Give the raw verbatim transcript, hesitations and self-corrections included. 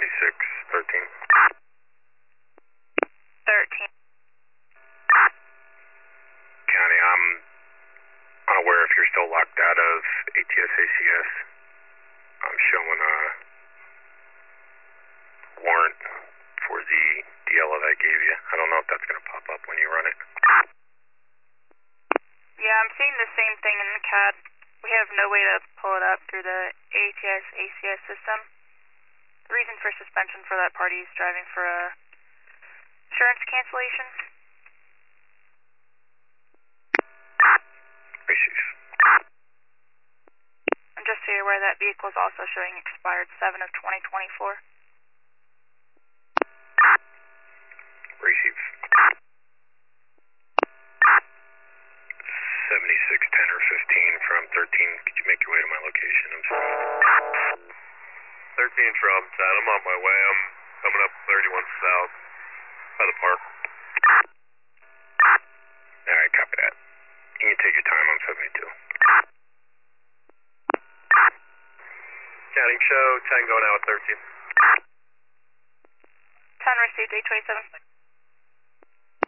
seventy-six thirteen. thirteen. County, I'm unaware if you're still locked out of A T S A C S. I'm showing a warrant for the D L that I gave you. I don't know if that's going to pop up when you run it. Yeah, I'm seeing the same thing in the C A D. We have no way to pull it up through the A T S A C S system. The reason for suspension for that party is driving for a insurance cancellation. Receive. And just so you're aware, that vehicle is also showing expired seven of twenty twenty-four. Receive. seventy-six ten or fifteen from thirteen. Could you make your way to my location? I'm sorry. thirteen from ten. I'm on my way. I'm coming up thirty-one south by the park. Alright, copy that. You can take your time on seventy-two. Counting show, ten going out with thirteen. ten received, eight twenty-seven.